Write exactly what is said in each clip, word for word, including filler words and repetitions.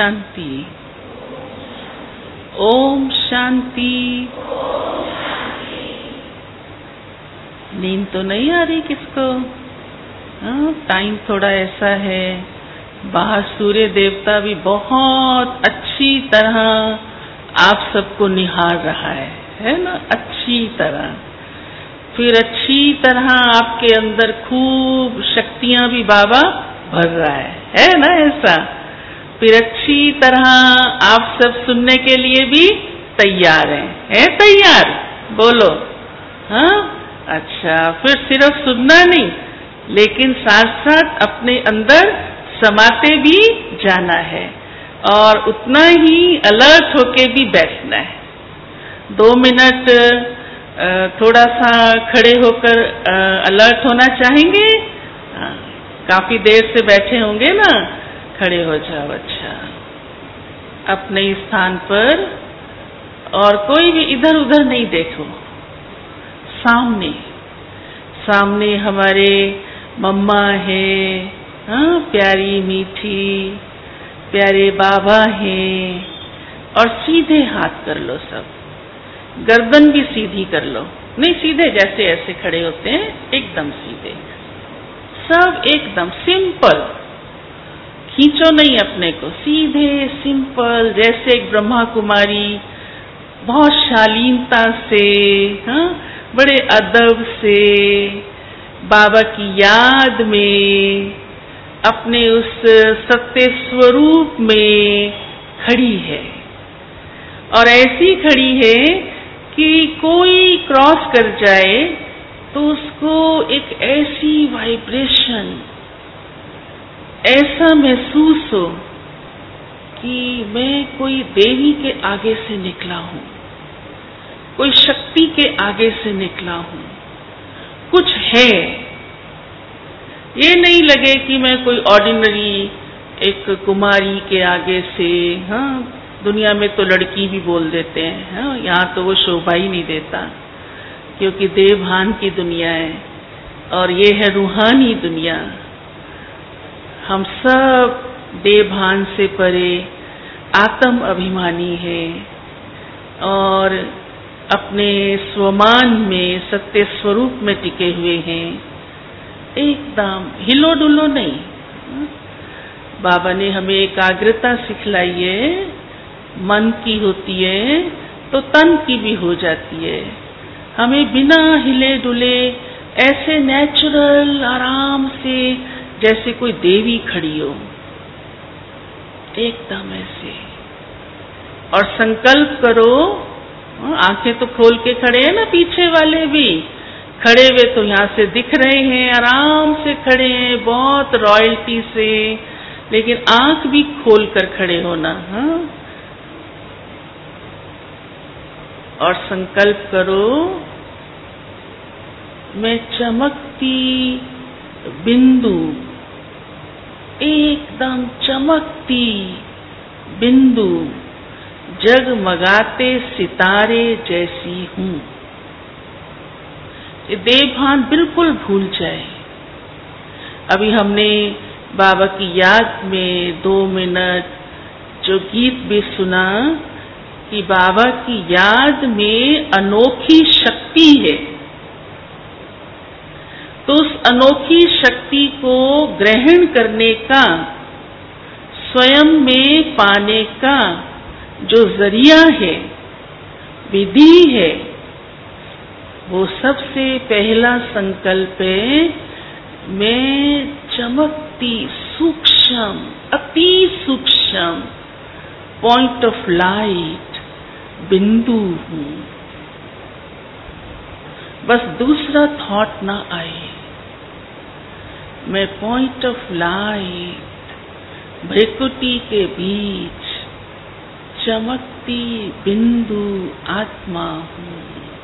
शांति। ओम शांति। नींद तो नहीं आ रही किसको? हाँ, टाइम थोड़ा ऐसा है, बाहर सूर्य देवता भी बहुत अच्छी तरह आप सबको निहार रहा है, है ना, अच्छी तरह। फिर अच्छी तरह आपके अंदर खूब शक्तियां भी बाबा भर रहा है, है ना ऐसा। फिर अच्छी तरह आप सब सुनने के लिए भी तैयार हैं, है तैयार? बोलो हाँ। अच्छा, फिर सिर्फ सुनना नहीं, लेकिन साथ साथ अपने अंदर समाते भी जाना है और उतना ही अलर्ट होके भी बैठना है। दो मिनट थोड़ा सा खड़े होकर अलर्ट होना चाहेंगे? काफी देर से बैठे होंगे ना, खड़े हो जाओ। अच्छा, अपने स्थान पर, और कोई भी इधर उधर नहीं देखो। सामने सामने हमारे मम्मा है, हाँ, प्यारी मीठी प्यारे बाबा हैं, और सीधे हाथ कर लो सब, गर्दन भी सीधी कर लो। नहीं सीधे जैसे ऐसे खड़े होते हैं, एकदम सीधे सब, एकदम सिंपल, खींचो नहीं अपने को, सीधे सिंपल, जैसे एक ब्रह्मा कुमारी बहुत शालीनता से, हाँ, बड़े अदब से बाबा की याद में अपने उस सत्य स्वरूप में खड़ी है। और ऐसी खड़ी है कि कोई क्रॉस कर जाए तो उसको एक ऐसी वाइब्रेशन, ऐसा महसूस हो कि मैं कोई देवी के आगे से निकला हूं, कोई शक्ति के आगे से निकला हूं, कुछ है। ये नहीं लगे कि मैं कोई ऑर्डिनरी एक कुमारी के आगे से, हाँ, दुनिया में तो लड़की भी बोल देते हैं, हाँ, यहाँ तो वो शोभा ही नहीं देता, क्योंकि देवभान की दुनिया है और ये है रूहानी दुनिया। हम सब देवभान से परे आत्म अभिमानी है और अपने स्वमान में सत्य स्वरूप में टिके हुए हैं, एकदम हिलो डुलो नहीं। बाबा ने हमें एकाग्रता सिखलाई है, मन की होती है तो तन की भी हो जाती है। हमें बिना हिले डुले ऐसे नेचुरल आराम से, जैसे कोई देवी खड़ी हो, एकदम ऐसे। और संकल्प करो, आंखें तो खोल के खड़े हैं ना, पीछे वाले भी खड़े हुए तो यहाँ से दिख रहे हैं, आराम से खड़े हैं, बहुत रॉयल्टी से, लेकिन आंख भी खोल कर खड़े होना, हाँ। और संकल्प करो, मैं चमकती बिंदु, एकदम चमकती बिंदु, जगमगाते सितारे जैसी हूं। ये देवभान बिल्कुल भूल जाए। अभी हमने बाबा की याद में दो मिनट जो गीत भी सुना कि बाबा की याद में अनोखी शक्ति है, तो उस अनोखी शक्ति को ग्रहण करने का, स्वयं में पाने का जो जरिया है, विधि है, वो सबसे पहला संकल्प है, मैं चमकती सूक्ष्म, अति सूक्ष्म पॉइंट ऑफ लाइट बिंदु हूं। बस दूसरा थॉट ना आए, मैं पॉइंट ऑफ लाइट, भ्रिकुटी के बीच चमकती बिंदु आत्मा हूं।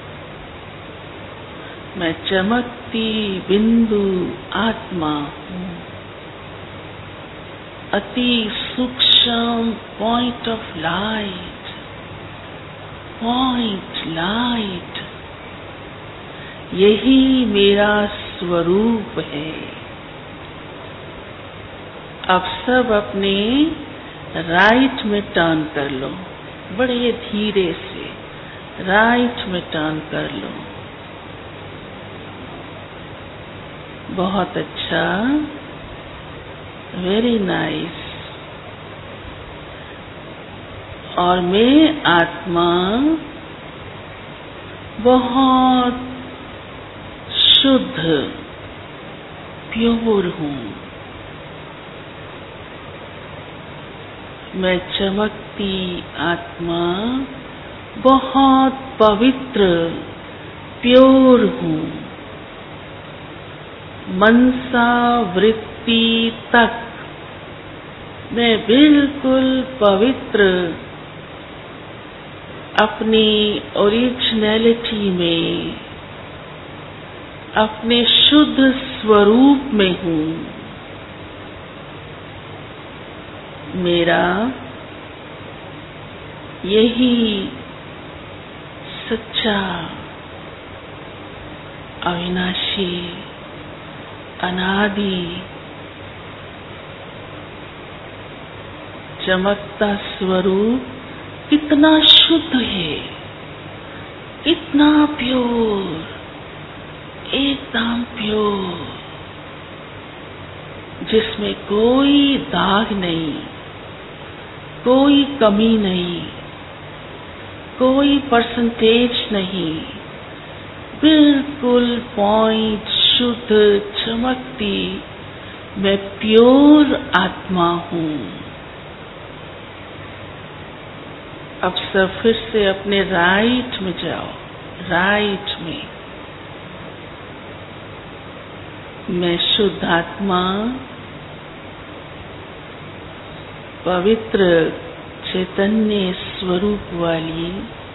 मैं चमकती बिंदु आत्मा हूं, अति सूक्ष्म point of light, point light, यही मेरा स्वरूप है। अब सब अपने राइट में टर्न कर लो, बड़े धीरे से राइट में टर्न कर लो। बहुत अच्छा, वेरी नाइस। और मैं आत्मा बहुत शुद्ध, प्योर हूँ। मैं चमकती आत्मा बहुत पवित्र, प्योर हूँ। मनसा वृत्ति तक मैं बिल्कुल पवित्र, अपनी ओरिजिनलिटी में, अपने शुद्ध स्वरूप में हूँ। मेरा यही सच्चा, अविनाशी, अनादि, चमकता स्वरूप कितना शुद्ध है, कितना प्योर, एकदम प्योर, जिसमें कोई दाग नहीं, कोई कमी नहीं, कोई परसेंटेज नहीं, बिल्कुल पॉइंट शुद्ध चमकती मैं प्योर आत्मा हूँ। अब सब फिर से अपने राइट में जाओ, राइट में। मैं शुद्ध आत्मा, पवित्र चैतन्य स्वरूप वाली,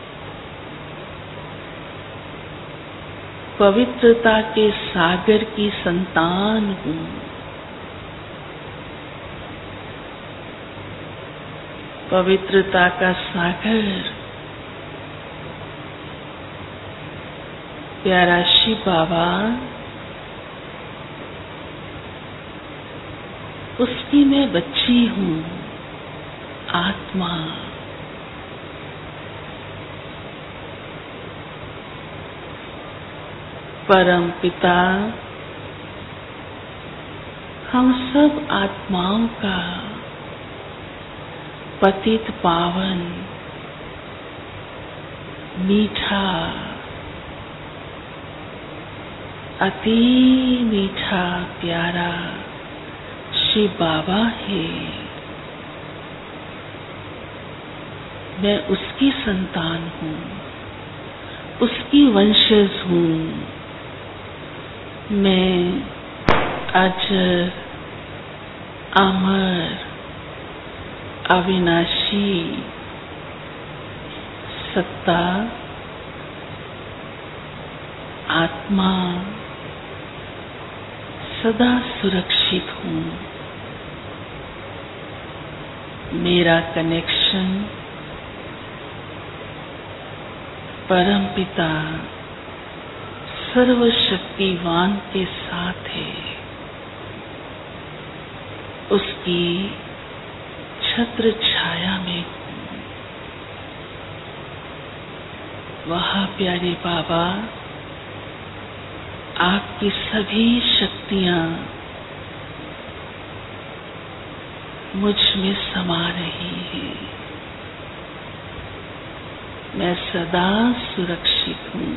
पवित्रता के सागर की संतान हूँ। पवित्रता का सागर प्यारा शिव बाबा, उसकी मैं बच्ची हूँ, आत्मा। परम पिता हम सब आत्माओं का पतित पावन, मीठा, अति मीठा प्यारा शिव बाबा है। मैं उसकी संतान हूँ, उसकी वंशज हूँ। मैं अजर, अमर, अविनाशी सत्ता, आत्मा सदा सुरक्षित हूँ। मेरा कनेक्शन परम पिता सर्वशक्तिवान के साथ है। उसकी छत्र छाया में हूँ। वाह प्यारे बाबा, आपकी सभी शक्तियाँ मुझ में समा रही हैं। मैं सदा सुरक्षित हूँ।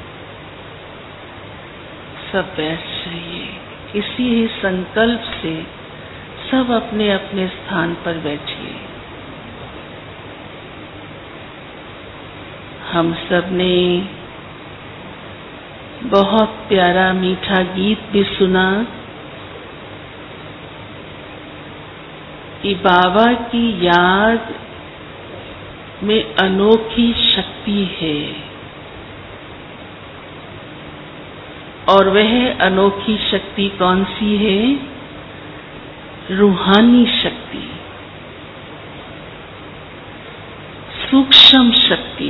सब बैठ जाइए। इसी ही संकल्प से सब अपने अपने स्थान पर बैठिए। हम सब ने बहुत प्यारा मीठा गीत भी सुना कि बाबा की याद में अनोखी शक्ति है और वह अनोखी शक्ति कौन सी है? रूहानी शक्ति, सूक्ष्म शक्ति।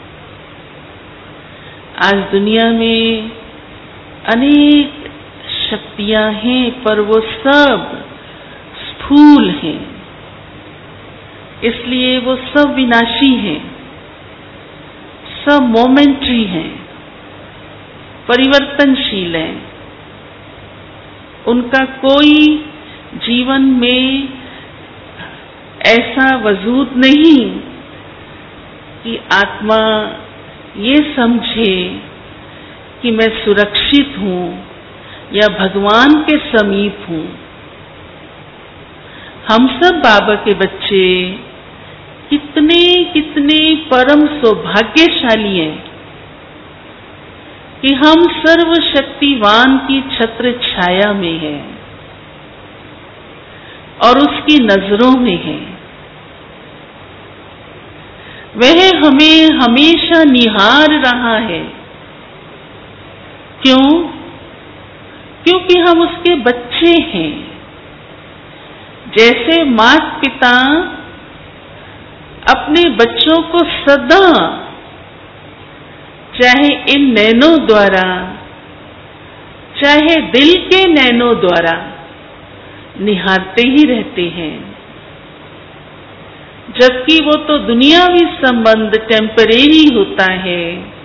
आज दुनिया में अनेक शक्तियां हैं पर वो सब स्थूल हैं, इसलिए वो सब विनाशी हैं, सब मोमेंट्री हैं, परिवर्तनशील हैं। उनका कोई जीवन में ऐसा वजूद नहीं कि आत्मा ये समझे कि मैं सुरक्षित हूँ या भगवान के समीप हूँ। हम सब बाबा के बच्चे कितने कितने परम सौभाग्यशाली हैं कि हम सर्वशक्तिवान की छत्र छाया में हैं और उसकी नजरों में हैं। वह हमें हमेशा निहार रहा है। क्यों? क्योंकि हम उसके बच्चे हैं। जैसे माता पिता अपने बच्चों को सदा, चाहे इन नैनों द्वारा, चाहे दिल के नैनों द्वारा निहारते ही रहते हैं, जबकि वो तो दुनियावी संबंध टेम्परेरी होता है,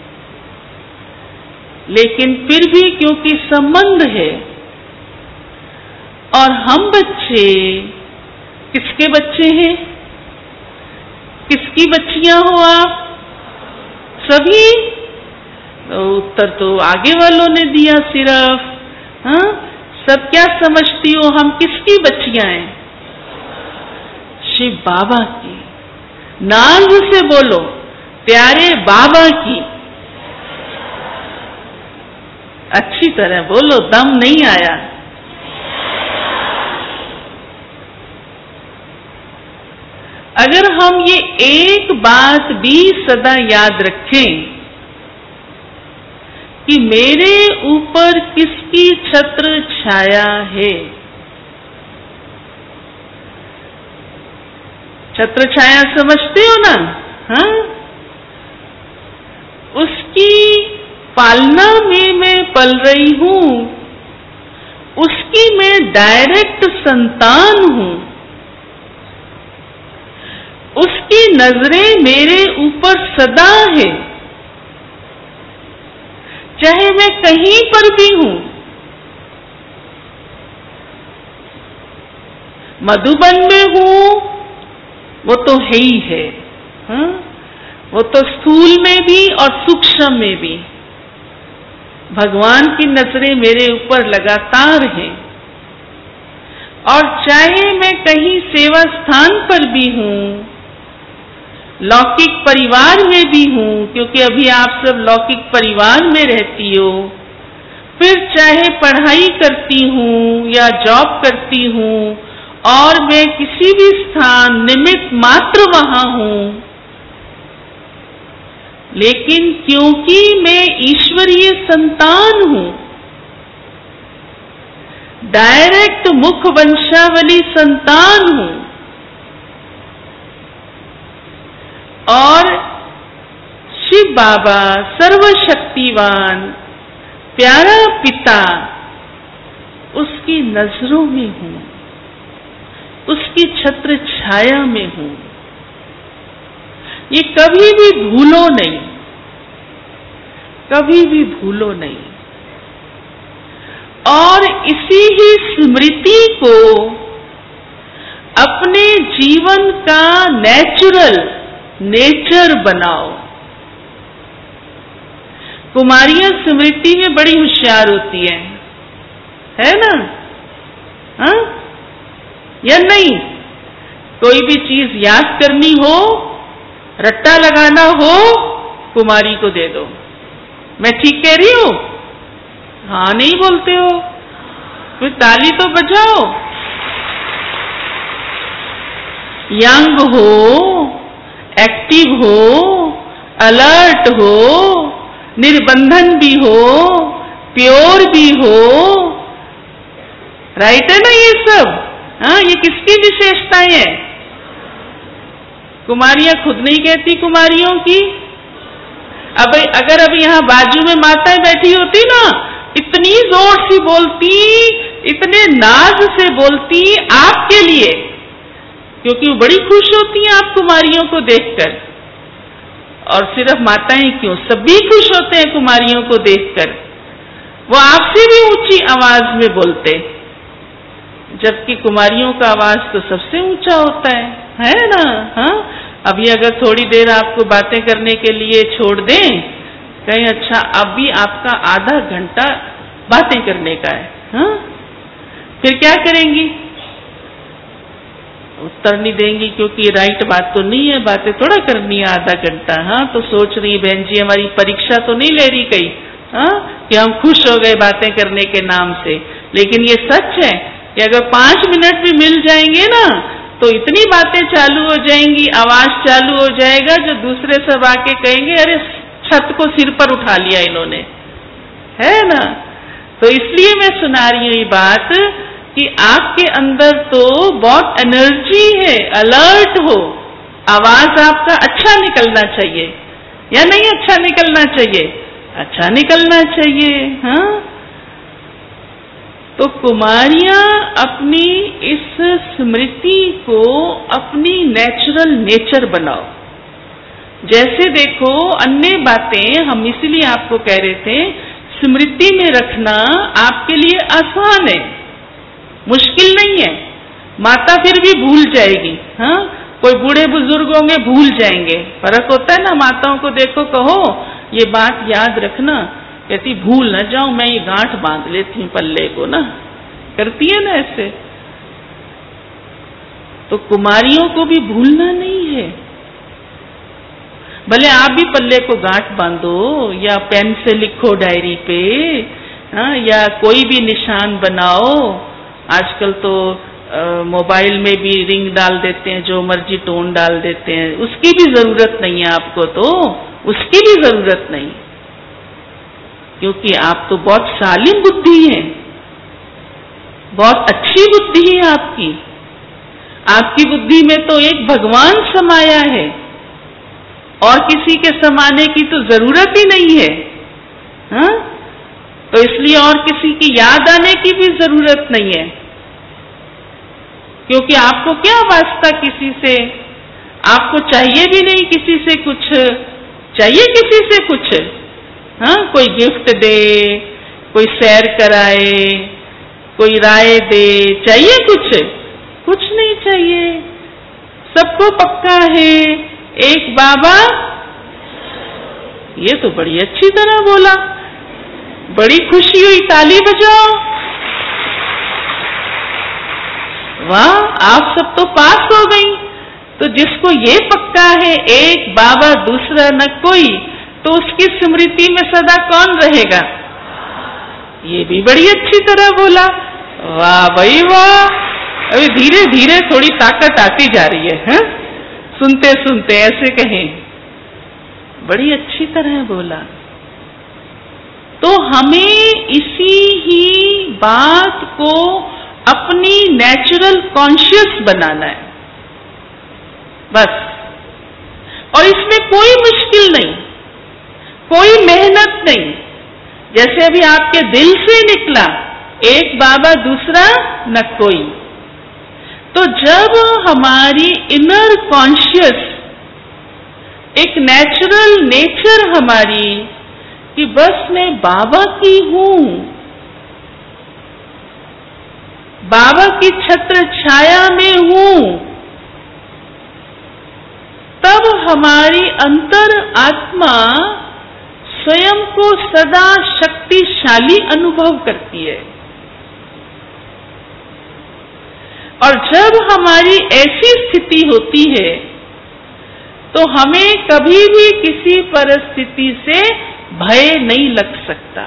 लेकिन फिर भी क्योंकि संबंध है। और हम बच्चे किसके बच्चे हैं? किसकी बच्चियां हो आप? सभी? उत्तर तो आगे वालों ने दिया सिर्फ। हाँ, सब क्या समझती हो, हम किसकी बच्चियां हैं? शिव बाबा की। नाम से बोलो, प्यारे बाबा की। अच्छी तरह बोलो, दम नहीं आया। अगर हम ये एक बात भी सदा याद रखें कि मेरे ऊपर किसकी छत्र छाया है। छत्र छाया समझते हो ना? हाँ, उसकी पालना में मैं पल रही हूं, उसकी मैं डायरेक्ट संतान हूं। उसकी नजरें मेरे ऊपर सदा है, चाहे मैं कहीं पर भी हूं। मधुबन में हूं, वो तो है ही है। हाँ? वो तो स्थूल में भी और सूक्ष्म में भी भगवान की नजरें मेरे ऊपर लगातार हैं। और चाहे मैं कहीं सेवा स्थान पर भी हूं, लौकिक परिवार में भी हूं, क्योंकि अभी आप सब लौकिक परिवार में रहती हो, फिर चाहे पढ़ाई करती हूं या जॉब करती हूं, और मैं किसी भी स्थान निमित्त मात्र वहां हूं, लेकिन क्योंकि मैं ईश्वरीय संतान हूं, डायरेक्ट मुख वंशावली संतान हूं, और शिव बाबा सर्वशक्तिवान प्यारा पिता, उसकी नजरों में हूं, उसकी छत्र छाया में हूं। ये कभी भी भूलो नहीं, कभी भी भूलो नहीं। और इसी ही स्मृति को अपने जीवन का नेचुरल नेचर बनाओ। कुमारियां स्मृति में बड़ी होशियार होती है, है ना? हाँ या नहीं? कोई भी चीज याद करनी हो, रट्टा लगाना हो, कुमारी को दे दो। मैं ठीक कह रही हूं? हाँ नहीं बोलते हो? फिर ताली तो बजाओ। यंग हो, एक्टिव हो, अलर्ट हो, निर्बंधन भी हो, प्योर भी हो, राइट है ना ये सब? हाँ, ये किसकी विशेषताएं हैं? कुमारियां खुद नहीं कहती कुमारियों की। अब अगर अभी यहाँ बाजू में माताएं बैठी होती ना, इतनी जोर से बोलती, इतने नाज से बोलती आपके लिए क्योंकि वो बड़ी खुश होती हैं आप कुमारियों को देखकर। और सिर्फ माताएं क्यों, सभी खुश होते हैं कुमारियों को देखकर। वो आपसे भी ऊंची आवाज में बोलते, जबकि कुमारियों का आवाज तो सबसे ऊंचा होता है, है ना? हाँ, अभी अगर थोड़ी देर आपको बातें करने के लिए छोड़ दें, कहें अच्छा अभी आपका आधा घंटा बातें करने का है, हाँ, फिर क्या करेंगी? उत्तर नहीं देंगी, क्योंकि राइट बात तो नहीं है, बातें थोड़ा करनी है आधा घंटा। हाँ, तो सोच रही बहन जी हमारी परीक्षा तो नहीं ले रही कहीं, हाँ, कि हम खुश हो गए बातें करने के नाम से। लेकिन ये सच है कि अगर पांच मिनट भी मिल जाएंगे ना, तो इतनी बातें चालू हो जाएंगी, आवाज चालू हो जाएगा, जो दूसरे सब आके कहेंगे अरे छत को सिर पर उठा लिया इन्होंने, है ना? तो इसलिए मैं सुना रही हूँ ये बात कि आपके अंदर तो बहुत एनर्जी है, अलर्ट हो, आवाज आपका अच्छा निकलना चाहिए या नहीं अच्छा निकलना चाहिए? अच्छा निकलना चाहिए। हाँ, तो कुमारियां अपनी इस स्मृति को अपनी नेचुरल नेचर बनाओ। जैसे देखो अन्य बातें हम इसलिए आपको कह रहे थे, स्मृति में रखना आपके लिए आसान है, मुश्किल नहीं है। माता फिर भी भूल जाएगी, हाँ, कोई बूढ़े बुजुर्ग होंगे भूल जाएंगे, फर्क होता है ना। माताओं को देखो, कहो ये बात याद रखना, कहती भूल न जाऊं, मैं ये गांठ बांध लेती हूँ पल्ले को ना, करती है ना ऐसे। तो कुमारियों को भी भूलना नहीं है, भले आप भी पल्ले को गांठ बांधो या पेन से लिखो डायरी पे, हाँ, या कोई भी निशान बनाओ। आजकल तो मोबाइल में भी रिंग डाल देते हैं, जो मर्जी टोन डाल देते हैं, उसकी भी जरूरत नहीं है आपको, तो उसकी भी जरूरत नहीं, क्योंकि आप तो बहुत सालिम बुद्धि है, बहुत अच्छी बुद्धि है आपकी। आपकी बुद्धि में तो एक भगवान समाया है, और किसी के समाने की तो जरूरत ही नहीं है, हाँ? तो इसलिए और किसी की याद आने की भी जरूरत नहीं है, क्योंकि आपको क्या वास्ता किसी से, आपको चाहिए भी नहीं किसी से कुछ, चाहिए किसी से कुछ, हाँ, कोई गिफ्ट दे, कोई सैर कराए, कोई राय दे, चाहिए कुछ? कुछ नहीं चाहिए। सबको पक्का है एक बाबा, ये तो बड़ी अच्छी तरह बोला, बड़ी खुशी हुई, ताली बजाओ। वाह, आप सब तो पास हो गई। तो जिसको ये पक्का है एक बाबा दूसरा न कोई, तो उसकी स्मृति में सदा कौन रहेगा? ये भी बड़ी अच्छी तरह बोला। वाह भाई वाह, अभी धीरे धीरे थोड़ी ताकत आती जा रही है, है? सुनते सुनते ऐसे कहें, बड़ी अच्छी तरह बोला। तो हमें इसी ही बात को अपनी नेचुरल कॉन्शियस बनाना है, बस। और इसमें कोई मुश्किल नहीं, कोई मेहनत नहीं। जैसे अभी आपके दिल से निकला एक बाबा दूसरा न कोई, तो जब हमारी इनर कॉन्शियस, एक नेचुरल नेचर हमारी कि बस मैं बाबा की हूं, बाबा की छत्र छाया में हूं, तब हमारी अंतर आत्मा स्वयं को सदा शक्तिशाली अनुभव करती है। और जब हमारी ऐसी स्थिति होती है तो हमें कभी भी किसी परिस्थिति से भय नहीं लग सकता,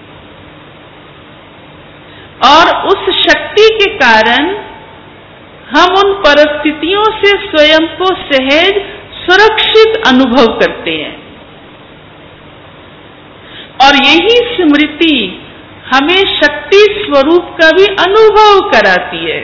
और उस शक्ति के कारण हम उन परिस्थितियों से स्वयं को सहज सुरक्षित अनुभव करते हैं। और यही स्मृति हमें शक्ति स्वरूप का भी अनुभव कराती है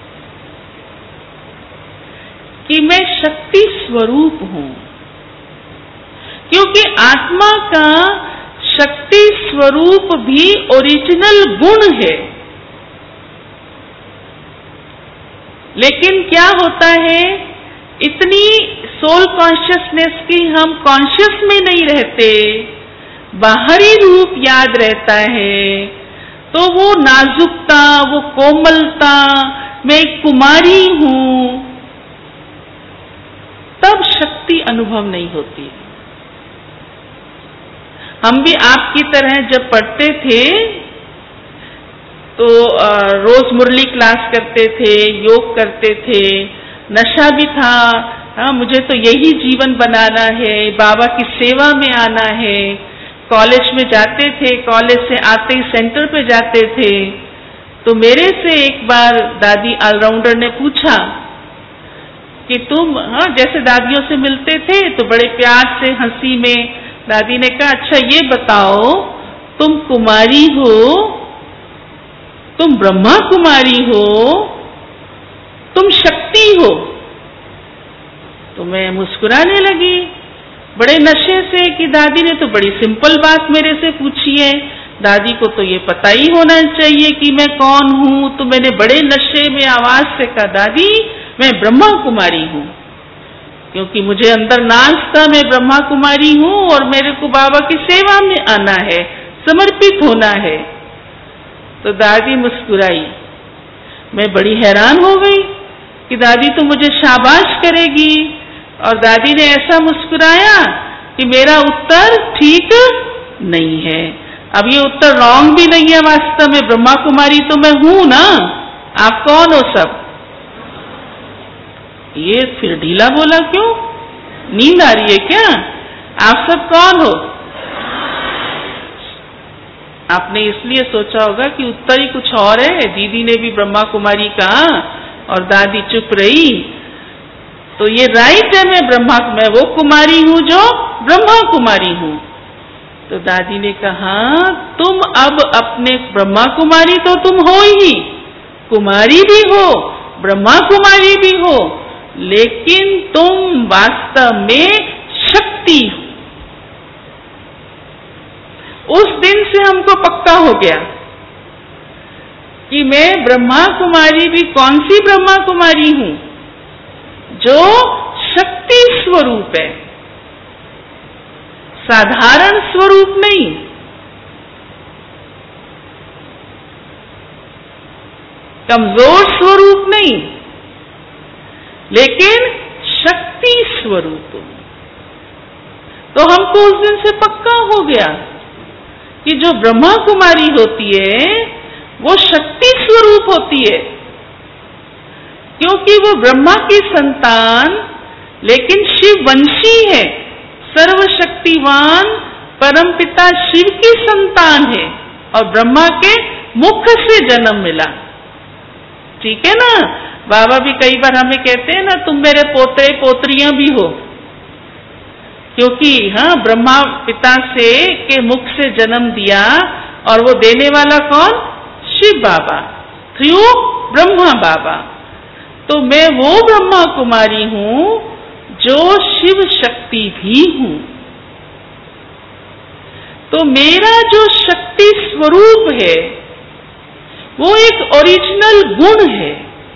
कि मैं शक्ति स्वरूप हूं, क्योंकि आत्मा का शक्ति स्वरूप भी ओरिजिनल गुण है। लेकिन क्या होता है, इतनी सोल कॉन्शियसनेस की हम कॉन्शियस में नहीं रहते, बाहरी रूप याद रहता है, तो वो नाजुकता, वो कोमलता, मैं एक कुमारी हूं, तब शक्ति अनुभव नहीं होती। हम भी आपकी तरह जब पढ़ते थे तो रोज मुरली क्लास करते थे, योग करते थे, नशा भी था। हाँ, मुझे तो यही जीवन बनाना है, बाबा की सेवा में आना है। कॉलेज में जाते थे, कॉलेज से आते ही सेंटर पे जाते थे, तो मेरे से एक बार दादी ऑलराउंडर ने पूछा कि तुम, हाँ, जैसे दादियों से मिलते थे तो बड़े प्यार से हंसी में दादी ने कहा, अच्छा ये बताओ, तुम कुमारी हो, तुम ब्रह्मा कुमारी हो, तुम शक्ति हो? तो मैं मुस्कुराने लगी बड़े नशे से कि दादी ने तो बड़ी सिंपल बात मेरे से पूछी है, दादी को तो ये पता ही होना चाहिए कि मैं कौन हूं। तो मैंने बड़े नशे में आवाज से कहा, दादी मैं ब्रह्मा कुमारी हूं, क्योंकि मुझे अंदर नाज था मैं ब्रह्मा कुमारी हूं और मेरे को बाबा की सेवा में आना है, समर्पित होना है। तो दादी मुस्कुराई। मैं बड़ी हैरान हो गई कि दादी तो मुझे शाबाश करेगी, और दादी ने ऐसा मुस्कुराया कि मेरा उत्तर ठीक नहीं है। अब ये उत्तर रॉन्ग भी नहीं है, वास्तव में ब्रह्मा कुमारी तो मैं हूं ना, आप कौन हो सब? ये फिर ढीला बोला क्यों? नींद आ रही है क्या? आप सब कौन हो? आपने इसलिए सोचा होगा कि उत्तर ही कुछ और है, दीदी ने भी ब्रह्मा कुमारी कहा और दादी चुप रही, तो ये राइट है, मैं ब्रह्मा, मैं वो कुमारी हूं जो ब्रह्मा कुमारी हूं। तो दादी ने कहा, तुम अब अपने ब्रह्मा कुमारी तो तुम हो ही, कुमारी भी हो, ब्रह्मा कुमारी भी हो, लेकिन तुम वास्तव में शक्ति हो। उस दिन से हमको पक्का हो गया कि मैं ब्रह्मा कुमारी भी कौन सी ब्रह्मा कुमारी हूं, जो शक्ति स्वरूप है, साधारण स्वरूप नहीं। कमजोर स्वरूप नहीं, लेकिन शक्ति स्वरूप। तो हमको उस दिन से पक्का हो गया कि जो ब्रह्मा कुमारी होती है वो शक्ति स्वरूप होती है, क्योंकि वो ब्रह्मा की संतान लेकिन शिव वंशी है, सर्वशक्तिवान परमपिता शिव की संतान है और ब्रह्मा के मुख से जन्म मिला। ठीक है ना? बाबा भी कई बार हमें कहते हैं ना, तुम मेरे पोते पोत्रियां भी हो, क्योंकि हाँ, ब्रह्मा पिता से के मुख से जन्म दिया, और वो देने वाला कौन? शिव बाबा, थ्रू ब्रह्मा बाबा। तो मैं वो ब्रह्मा कुमारी हूं जो शिव शक्ति भी हूं। तो मेरा जो शक्ति स्वरूप है वो एक ओरिजिनल गुण है,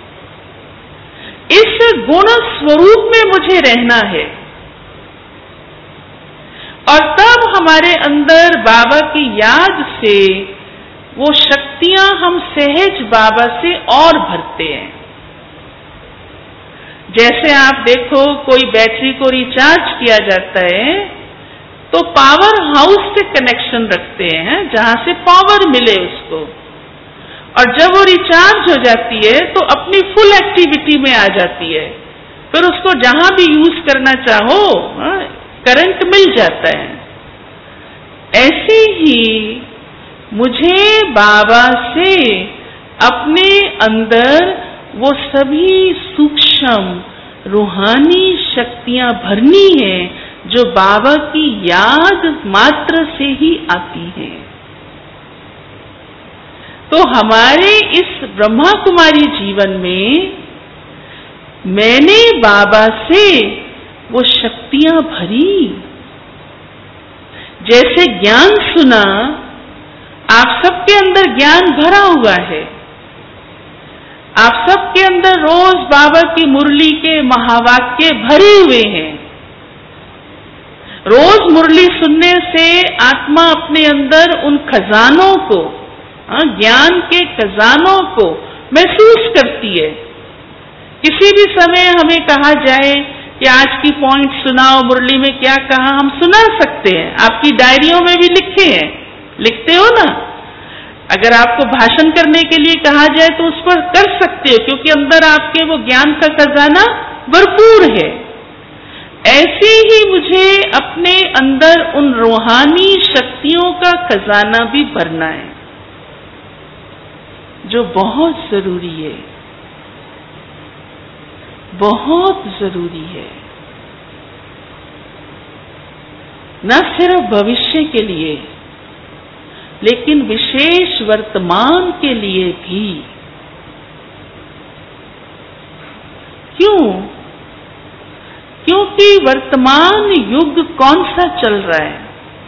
इस गुण स्वरूप में मुझे रहना है, और तब हमारे अंदर बाबा की याद से वो शक्तियां हम सहज बाबा से और भरते हैं। जैसे आप देखो, कोई बैटरी को रिचार्ज किया जाता है तो पावर हाउस से कनेक्शन रखते हैं जहां से पावर मिले उसको, और जब वो रिचार्ज हो जाती है तो अपनी फुल एक्टिविटी में आ जाती है, फिर उसको जहां भी यूज करना चाहो करंट मिल जाता है। ऐसे ही मुझे बाबा से अपने अंदर वो सभी सूक्ष्म रूहानी शक्तियां भरनी है जो बाबा की याद मात्र से ही आती हैं। तो हमारे इस ब्रह्मा कुमारी जीवन में मैंने बाबा से वो शक्तियां भरी। जैसे ज्ञान सुना, आप सबके अंदर ज्ञान भरा हुआ है, आप सबके अंदर रोज बाबा की मुरली के महावाक्य भरे हुए हैं। रोज मुरली सुनने से आत्मा अपने अंदर उन खजानों को, ज्ञान के खजानों को महसूस करती है। किसी भी समय हमें कहा जाए कि आज की पॉइंट सुनाओ, मुरली में क्या कहा, हम सुना सकते हैं। आपकी डायरियों में भी लिखे हैं, लिखते हो ना। अगर आपको भाषण करने के लिए कहा जाए तो उस पर कर सकते हो, क्योंकि अंदर आपके वो ज्ञान का खजाना भरपूर है। ऐसे ही मुझे अपने अंदर उन रूहानी शक्तियों का खजाना भी भरना है, जो बहुत जरूरी है, बहुत जरूरी है। न सिर्फ भविष्य के लिए, लेकिन विशेष वर्तमान के लिए भी। क्यों? क्योंकि वर्तमान युग कौन सा चल रहा है?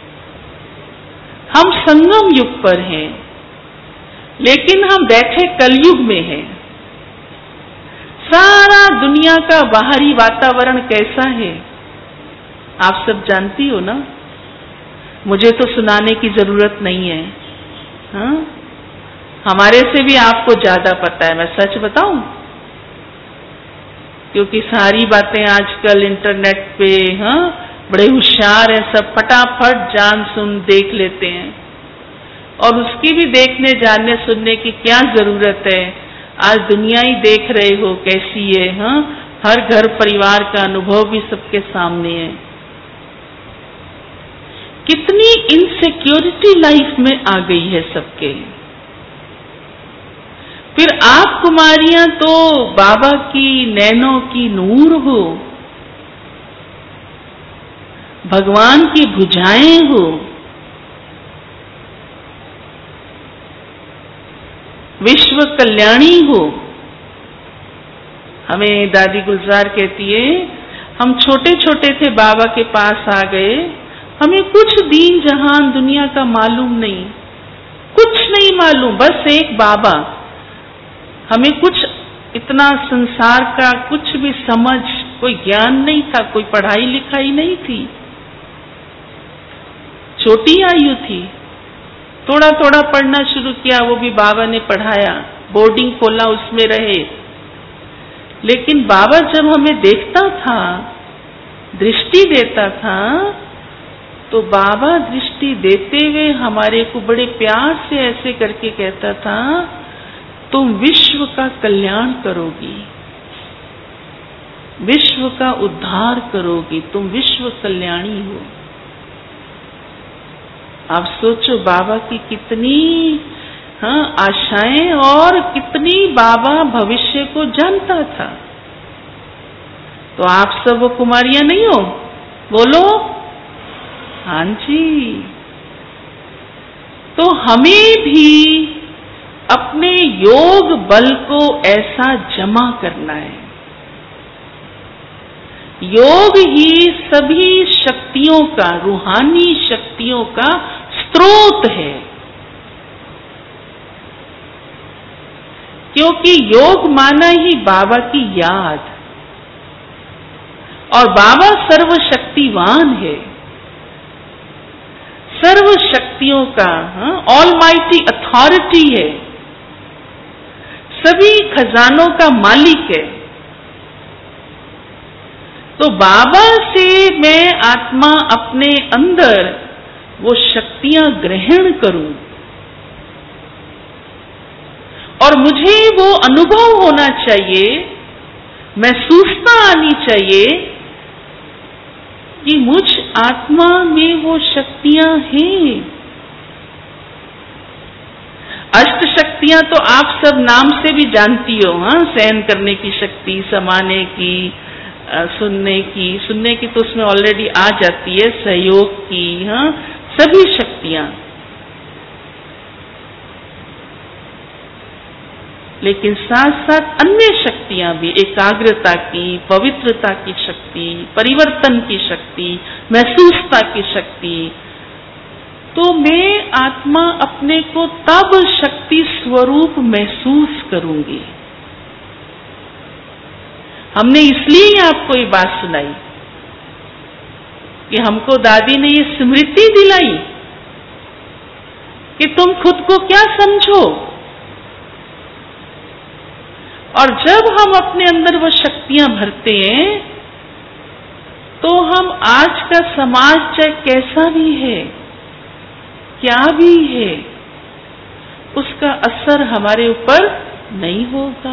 हम संगम युग पर हैं, लेकिन हम बैठे कलयुग में हैं। सारा दुनिया का बाहरी वातावरण कैसा है आप सब जानती हो ना, मुझे तो सुनाने की जरूरत नहीं है। हाँ? हमारे से भी आपको ज्यादा पता है, मैं सच बताऊं, क्योंकि सारी बातें आजकल इंटरनेट पे, हाँ, बड़े होशियार हैं सब, फटाफट जान सुन देख लेते हैं। और उसकी भी देखने, जानने, सुनने की क्या जरूरत है? आज दुनिया ही देख रहे हो कैसी है। हाँ, हर घर परिवार का अनुभव भी सबके सामने है। कितनी इनसिक्योरिटी लाइफ में आ गई है सबके। फिर आप कुमारियां तो बाबा की नैनों की नूर हो, भगवान की भुजाएं हो, विश्व कल्याणी हो। हमें दादी गुलजार कहती है, हम छोटे छोटे थे, बाबा के पास आ गए, हमें कुछ दीन जहान दुनिया का मालूम नहीं, कुछ नहीं मालूम, बस एक बाबा। हमें कुछ इतना संसार का कुछ भी समझ, कोई ज्ञान नहीं था, कोई पढ़ाई लिखाई नहीं थी, छोटी आयु थी। थोड़ा थोड़ा पढ़ना शुरू किया, वो भी बाबा ने पढ़ाया, बोर्डिंग खोला, उसमें रहे। लेकिन बाबा जब हमें देखता था, दृष्टि देता था, तो बाबा दृष्टि देते हुए हमारे को बड़े प्यार से ऐसे करके कहता था, तुम विश्व का कल्याण करोगी, विश्व का उद्धार करोगी, तुम विश्व कल्याणी हो। आप सोचो बाबा की कितनी, हाँ, आशाएं, और कितनी बाबा भविष्य को जानता था। तो आप सब वो कुमारियां नहीं हो? बोलो हाँ जी। तो हमें भी अपने योग बल को ऐसा जमा करना है। योग ही सभी शक्तियों का, रूहानी शक्तियों का स्रोत है। क्योंकि योग माना ही बाबा की याद, और बाबा सर्वशक्तिवान है, सर्व शक्तियों का ऑलमाइटी अथॉरिटी है, सभी खजानों का मालिक है। तो बाबा से मैं आत्मा अपने अंदर वो शक्तियां ग्रहण करूं, और मुझे वो अनुभव होना चाहिए, महसूसता आनी चाहिए कि मुझ आत्मा में वो शक्तियां हैं। अष्ट शक्तियां तो आप सब नाम से भी जानती हो, हाँ, सहन करने की शक्ति, समाने की, सुनने की, सुनने की तो उसमें ऑलरेडी आ जाती है, सहयोग की, हाँ, सभी शक्तियां। लेकिन साथ साथ अन्य शक्तियां भी, एकाग्रता की, पवित्रता की शक्ति, परिवर्तन की शक्ति, महसूसता की शक्ति। तो मैं आत्मा अपने को तब शक्ति स्वरूप महसूस करूंगी हमने इसलिए ही आपको ये बात सुनाई कि हमको दादी ने ये स्मृति दिलाई कि तुम खुद को क्या समझो। और जब हम अपने अंदर वो शक्तियां भरते हैं तो हम आज का समाज चाहे कैसा भी है, क्या भी है, उसका असर हमारे ऊपर नहीं होगा।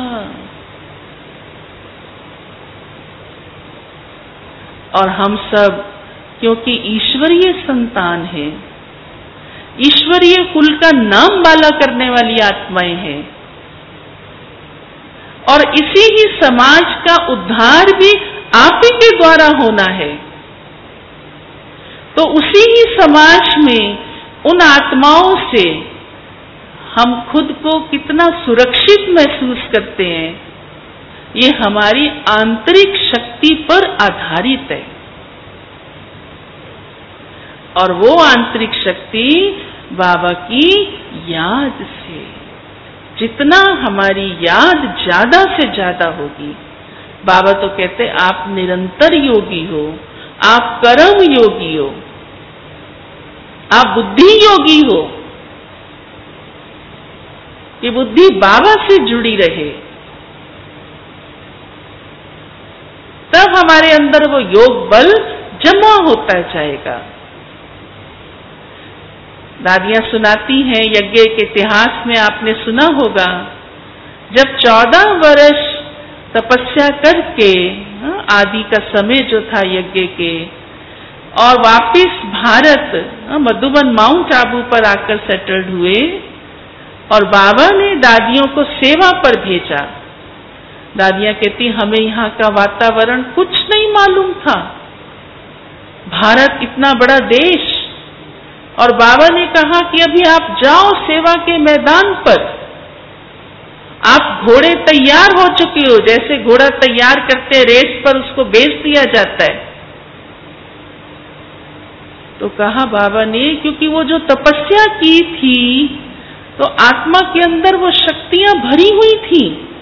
और हम सब क्योंकि ईश्वरीय संतान है, ईश्वरीय कुल का नाम बाला करने वाली आत्माएं हैं, और इसी ही समाज का उद्धार भी आप ही के द्वारा होना है। तो उसी ही समाज में उन आत्माओं से हम खुद को कितना सुरक्षित महसूस करते हैं, ये हमारी आंतरिक शक्ति पर आधारित है। और वो आंतरिक शक्ति बाबा की याद से, जितना हमारी याद ज्यादा से ज्यादा होगी, बाबा तो कहते आप निरंतर योगी हो, आप कर्म योगी हो, आप बुद्धि योगी हो, ये बुद्धि बाबा से जुड़ी रहे, तब हमारे अंदर वो योग बल जमा होता जाएगा। दादियां सुनाती हैं, यज्ञ के इतिहास में आपने सुना होगा, जब चौदह वर्ष तपस्या करके, आदि का समय जो था यज्ञ के, और वापिस भारत मधुबन माउंट आबू पर आकर सेटल्ड हुए, और बाबा ने दादियों को सेवा पर भेजा। दादियां कहती हमें यहाँ का वातावरण कुछ नहीं मालूम था, भारत इतना बड़ा देश, और बाबा ने कहा कि अभी आप जाओ सेवा के मैदान पर, आप घोड़े तैयार हो चुके हो, जैसे घोड़ा तैयार करते रेस पर उसको बेच दिया जाता है। तो कहा बाबा ने, क्योंकि वो जो तपस्या की थी तो आत्मा के अंदर वो शक्तियां भरी हुई थी,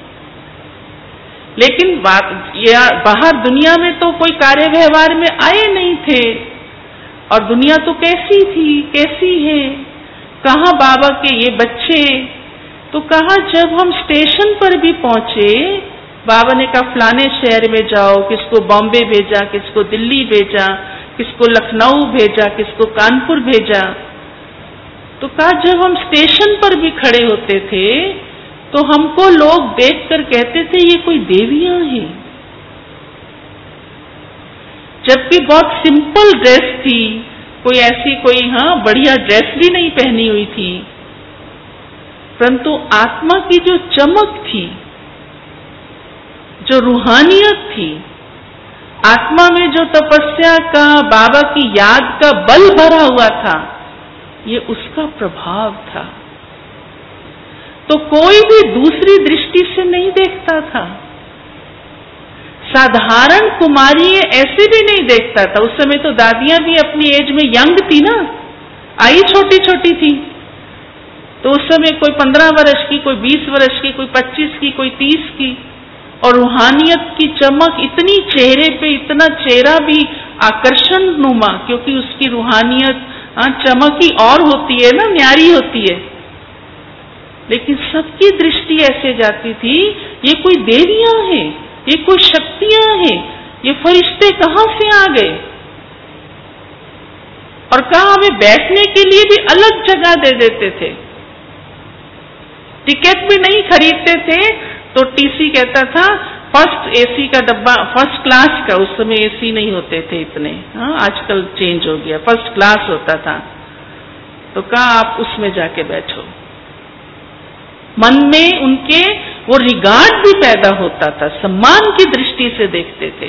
लेकिन बाहर दुनिया में तो कोई कार्य व्यवहार में आए नहीं थे, और दुनिया तो कैसी थी, कैसी है, कहाँ बाबा के ये बच्चे। तो कहा जब हम स्टेशन पर भी पहुंचे, बाबा ने कहा फलाने शहर में जाओ, किसको बॉम्बे भेजा, किसको दिल्ली भेजा, किसको लखनऊ भेजा, किसको कानपुर भेजा। तो कहा जब हम स्टेशन पर भी खड़े होते थे तो हमको लोग देखकर कहते थे ये कोई देवियां हैं, जबकि बहुत सिंपल ड्रेस थी, कोई ऐसी कोई हाँ बढ़िया ड्रेस भी नहीं पहनी हुई थी, परंतु आत्मा की जो चमक थी, जो रूहानियत थी, आत्मा में जो तपस्या का, बाबा की याद का बल भरा हुआ था, ये उसका प्रभाव था। तो कोई भी दूसरी दृष्टि से नहीं देखता था, साधारण कुमारी ऐसे भी नहीं देखता था। उस समय तो दादियां भी अपनी एज में यंग थी ना, आई छोटी छोटी थी, तो उस समय कोई पंद्रह वर्ष की, कोई बीस वर्ष की, कोई पच्चीस की, कोई तीस की, और रूहानियत की चमक इतनी, चेहरे पे इतना चेहरा भी आकर्षण नुमा, क्योंकि उसकी रूहानियत चमक ही और होती है ना, न्यारी होती है। लेकिन सबकी दृष्टि ऐसे जाती थी, ये कोई देवियां हैं, ये कोई शक्तियां हैं, ये फरिश्ते कहां से आ गए। और कहा हमें बैठने के लिए भी अलग जगह दे देते थे, टिकट भी नहीं खरीदते थे, तो टीसी कहता था फर्स्ट एसी का डब्बा, फर्स्ट क्लास का, उस समय एसी नहीं होते थे इतने, हाँ आजकल चेंज हो गया, फर्स्ट क्लास होता था। तो कहा आप उसमें जाके बैठो। मन में उनके वो रिगार्ड भी पैदा होता था, सम्मान की दृष्टि से देखते थे।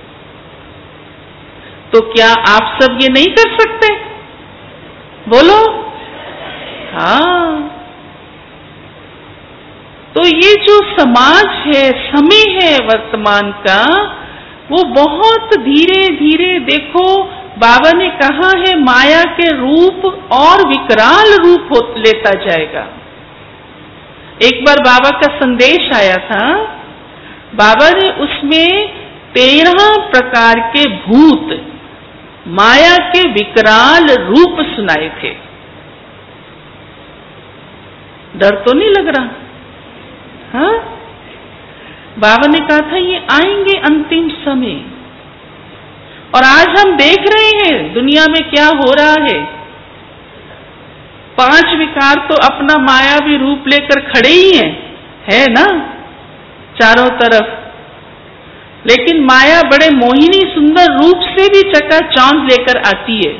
तो क्या आप सब ये नहीं कर सकते? बोलो हाँ। तो ये जो समाज है, समय है वर्तमान का, वो बहुत धीरे धीरे, देखो बाबा ने कहा है माया के रूप और विकराल रूप लेता जाएगा। एक बार बाबा का संदेश आया था, बाबा ने उसमें तेरह प्रकार के भूत, माया के विकराल रूप सुनाए थे। डर तो नहीं लग रहा? हाँ, बाबा ने कहा था ये आएंगे अंतिम समय, और आज हम देख रहे हैं दुनिया में क्या हो रहा है। पांच विकार तो अपना मायावी रूप लेकर खड़े ही हैं, है ना, चारों तरफ। लेकिन माया बड़े मोहिनी सुंदर रूप से भी चकाचौंध लेकर आती है।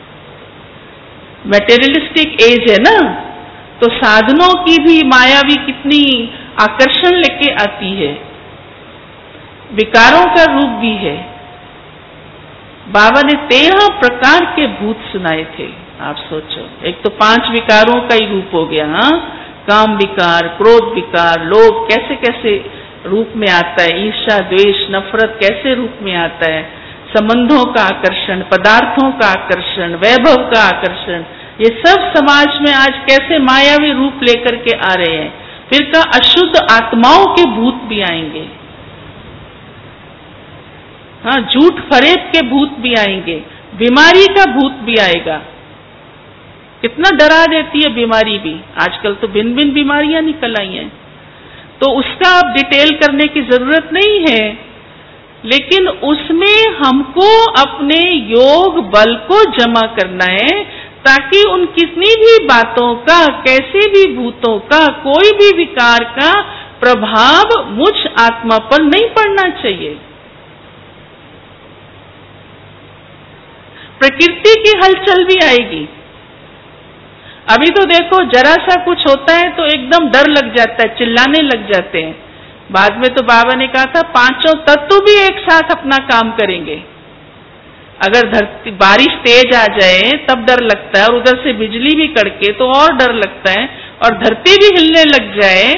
मटेरियलिस्टिक एज है ना, तो साधनों की भी मायावी कितनी आकर्षण लेके आती है, विकारों का रूप भी है। बाबा ने तेरह प्रकार के भूत सुनाए थे। आप सोचो, एक तो पांच विकारों का ही रूप हो गया, हाँ, काम विकार, क्रोध विकार, लोभ कैसे कैसे रूप में आता है, ईर्ष्या, द्वेष, नफरत कैसे रूप में आता है, संबंधों का आकर्षण, पदार्थों का आकर्षण, वैभव का आकर्षण, ये सब समाज में आज कैसे मायावी रूप लेकर के आ रहे हैं। फिर का अशुद्ध आत्माओं के भूत भी आएंगे, हाँ, झूठ फरेब के भूत भी आएंगे, बीमारी का भूत भी आएगा। कितना डरा देती है बीमारी भी, आजकल तो भिन्न भिन्न बीमारियां निकल आई हैं, तो उसका अब डिटेल करने की जरूरत नहीं है। लेकिन उसमें हमको अपने योग बल को जमा करना है, ताकि उन कितनी भी बातों का, कैसे भी भूतों का, कोई भी विकार का प्रभाव मुझ आत्मा पर नहीं पड़ना चाहिए। प्रकृति की हलचल भी आएगी। अभी तो देखो, जरा सा कुछ होता है तो एकदम डर लग जाता है, चिल्लाने लग जाते हैं। बाद में तो बाबा ने कहा था पांचों तत्व भी एक साथ अपना काम करेंगे। अगर धरती बारिश तेज आ जाए तब डर लगता है, और उधर से बिजली भी कड़के तो और डर लगता है, और धरती भी हिलने लग जाए,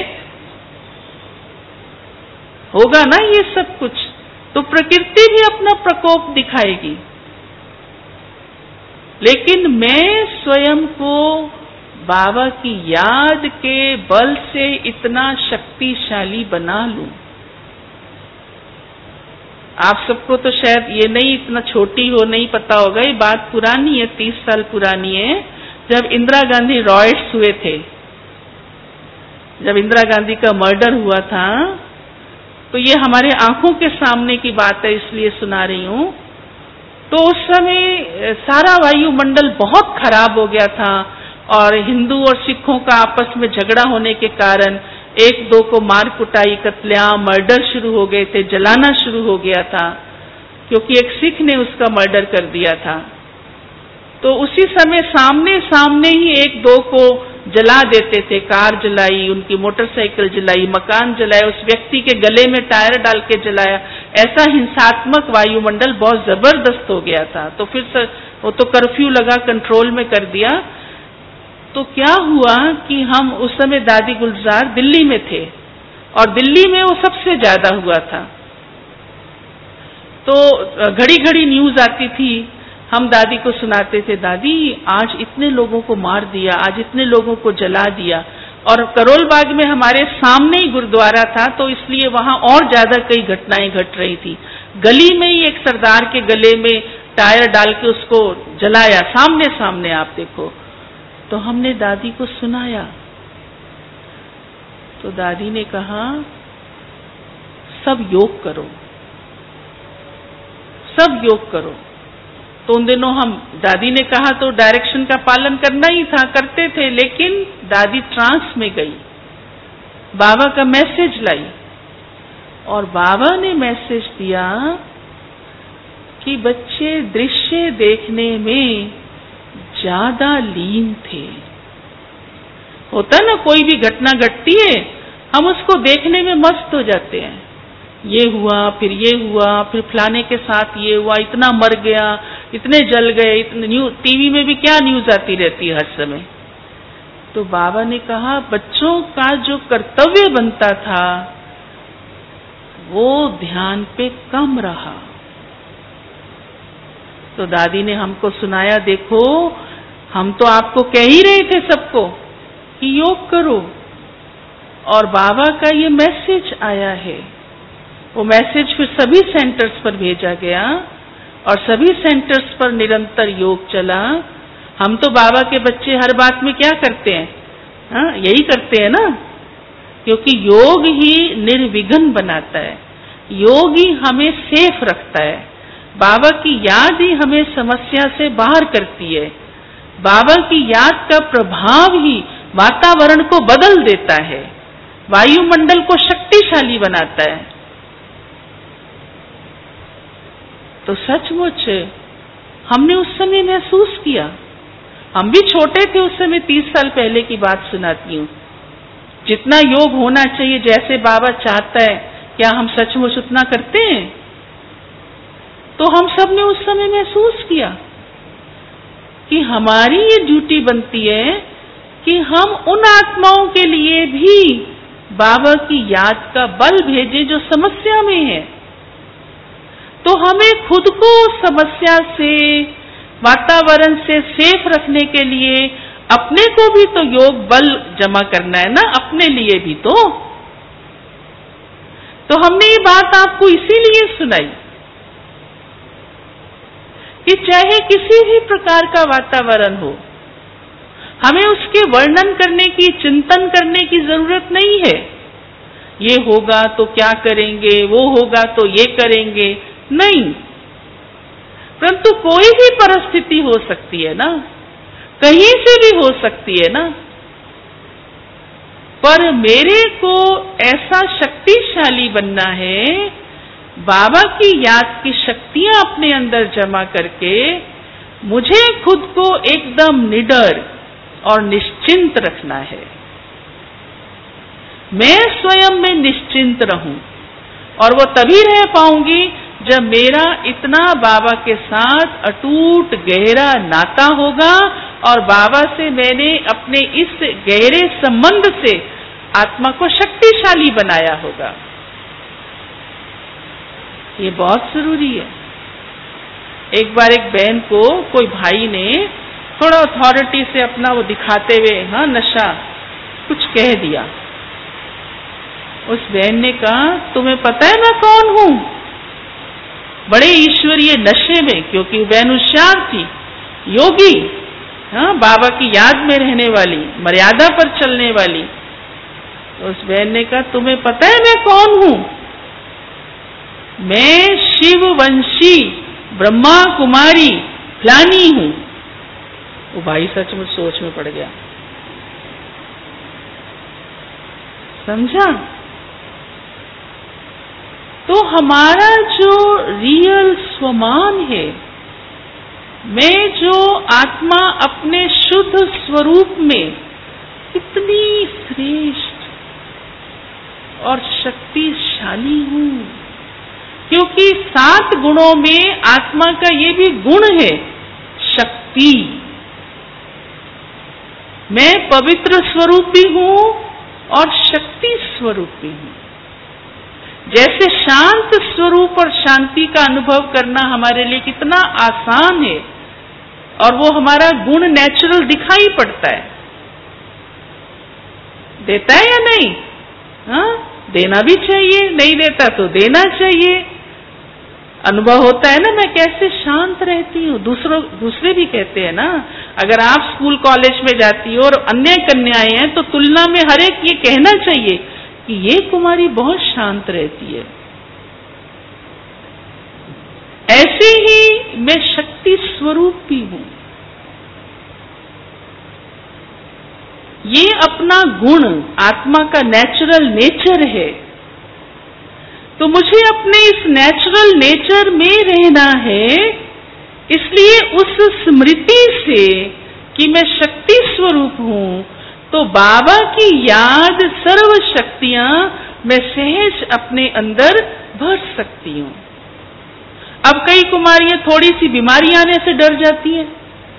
होगा ना ये सब कुछ। तो प्रकृति भी अपना प्रकोप दिखाएगी। लेकिन मैं स्वयं को बाबा की याद के बल से इतना शक्तिशाली बना लूं। आप सबको तो शायद ये नहीं, इतना छोटी हो नहीं पता होगा, ये बात पुरानी है, तीस साल पुरानी है। जब इंदिरा गांधी रॉयट्स हुए थे, जब इंदिरा गांधी का मर्डर हुआ था, तो ये हमारे आंखों के सामने की बात है, इसलिए सुना रही हूं। तो उस समय सारा वायुमंडल बहुत खराब हो गया था, और हिंदू और सिखों का आपस में झगड़ा होने के कारण एक दो को मार कुटाई, कत्लेआम, मर्डर शुरू हो गए थे, जलाना शुरू हो गया था, क्योंकि एक सिख ने उसका मर्डर कर दिया था। तो उसी समय सामने सामने ही एक दो को जला देते थे, कार जलाई, उनकी मोटरसाइकिल जलाई, मकान जलाया, उस व्यक्ति के गले में टायर डाल के जलाया। ऐसा हिंसात्मक वायुमंडल बहुत जबरदस्त हो गया था। तो फिर वो तो कर्फ्यू लगा, कंट्रोल में कर दिया। तो क्या हुआ कि हम उस समय दादी गुलजार दिल्ली में थे, और दिल्ली में वो सबसे ज्यादा हुआ था। तो घड़ी घड़ी न्यूज आती थी, हम दादी को सुनाते थे, दादी आज इतने लोगों को मार दिया, आज इतने लोगों को जला दिया। और करोल बाग में हमारे सामने ही गुरुद्वारा था, तो इसलिए वहां और ज्यादा कई घटनाएं घट रही थी। गली में ही एक सरदार के गले में टायर डाल के उसको जलाया, सामने सामने, आप देखो। तो हमने दादी को सुनाया, तो दादी ने कहा सब योग करो, सब योग करो। तो उन दिनों हम, दादी ने कहा तो डायरेक्शन का पालन करना ही था, करते थे। लेकिन दादी ट्रांस में गई, बाबा का मैसेज लाई, और बाबा ने मैसेज दिया कि बच्चे दृश्य देखने में ज्यादा लीन थे। होता ना, कोई भी घटना घटती है, हम उसको देखने में मस्त हो जाते हैं। ये हुआ, फिर ये हुआ, फिर फलाने के साथ ये हुआ, इतना मर गया, इतने जल गए, इतने न्यूज, टीवी में भी क्या न्यूज आती रहती है हर समय। तो बाबा ने कहा बच्चों का जो कर्तव्य बनता था वो ध्यान पे कम रहा। तो दादी ने हमको सुनाया, देखो हम तो आपको कह ही रहे थे सबको कि योग करो, और बाबा का ये मैसेज आया है वो मैसेज फिर सभी सेंटर्स पर भेजा गया और सभी सेंटर्स पर निरंतर योग चला। हम तो बाबा के बच्चे हर बात में क्या करते हैं, हाँ यही करते हैं ना, क्योंकि योग ही निर्विघ्न बनाता है, योग ही हमें सेफ रखता है। बाबा की याद ही हमें समस्या से बाहर करती है। बाबा की याद का प्रभाव ही वातावरण को बदल देता है, वायुमंडल को शक्तिशाली बनाता है। तो सचमुच हमने उस समय महसूस किया, हम भी छोटे थे उस समय, तीस साल पहले की बात सुनाती हूँ। जितना योग होना चाहिए, जैसे बाबा चाहता है, क्या हम सचमुच उतना करते हैं? तो हम सब ने उस समय महसूस किया कि हमारी ये ड्यूटी बनती है कि हम उन आत्माओं के लिए भी बाबा की याद का बल भेजें जो समस्या में है। तो हमें खुद को समस्या से, वातावरण से सेफ रखने के लिए अपने को भी तो योग बल जमा करना है ना, अपने लिए भी तो। तो हमने ये बात आपको इसीलिए सुनाई कि चाहे किसी भी प्रकार का वातावरण हो, हमें उसके वर्णन करने की, चिंतन करने की जरूरत नहीं है। ये होगा तो क्या करेंगे, वो होगा तो ये करेंगे, नहीं। परंतु कोई भी परिस्थिति हो सकती है ना, कहीं से भी हो सकती है ना, पर मेरे को ऐसा शक्तिशाली बनना है, बाबा की याद की शक्तियां अपने अंदर जमा करके मुझे खुद को एकदम निडर और निश्चिंत रखना है। मैं स्वयं में निश्चिंत रहूं, और वो तभी रह पाऊंगी जब मेरा इतना बाबा के साथ अटूट गहरा नाता होगा और बाबा से मैंने अपने इस गहरे संबंध से आत्मा को शक्तिशाली बनाया होगा। ये बहुत जरूरी है। एक बार एक बहन को कोई भाई ने थोड़ा अथॉरिटी से अपना वो दिखाते हुए, हाँ नशा कुछ कह दिया। उस बहन ने कहा, तुम्हें पता है मैं कौन हूं? बड़े ईश्वरीय नशे में, क्योंकि बहन होशियार थी, योगी, हाँ बाबा की याद में रहने वाली, मर्यादा पर चलने वाली। तो उस बहन ने कहा, तुम्हें पता है मैं कौन हूं? मैं शिववंशी ब्रह्मा कुमारी फलानी हूं। वो भाई सचमुच सोच में पड़ गया, समझा? तो हमारा जो रियल स्वमान है, मैं जो आत्मा अपने शुद्ध स्वरूप में कितनी श्रेष्ठ और शक्तिशाली हूं, क्योंकि सात गुणों में आत्मा का ये भी गुण है शक्ति। मैं पवित्र स्वरूप भी हूं और शक्ति स्वरूप भी हूं। जैसे शांत स्वरूप और शांति का अनुभव करना हमारे लिए कितना आसान है, और वो हमारा गुण नेचुरल दिखाई पड़ता है, देता है या नहीं? हाँ, देना भी चाहिए, नहीं देता तो देना चाहिए। अनुभव होता है ना, मैं कैसे शांत रहती हूँ। दूसरों दूसरे भी कहते हैं ना, अगर आप स्कूल कॉलेज में जाती हो और अन्य कन्याएं हैं तो तुलना में हर एक ये कहना चाहिए कि ये कुमारी बहुत शांत रहती है। ऐसे ही मैं शक्ति स्वरूप भी हूं। ये अपना गुण, आत्मा का नेचुरल नेचर है। तो मुझे अपने इस नेचुरल नेचर में रहना है, इसलिए उस स्मृति से कि मैं शक्ति स्वरूप हूं, तो बाबा की याद, सर्व शक्तियां मैं सहज अपने अंदर भर सकती हूं। अब कई कुमारियां थोड़ी सी बीमारी आने से डर जाती हैं,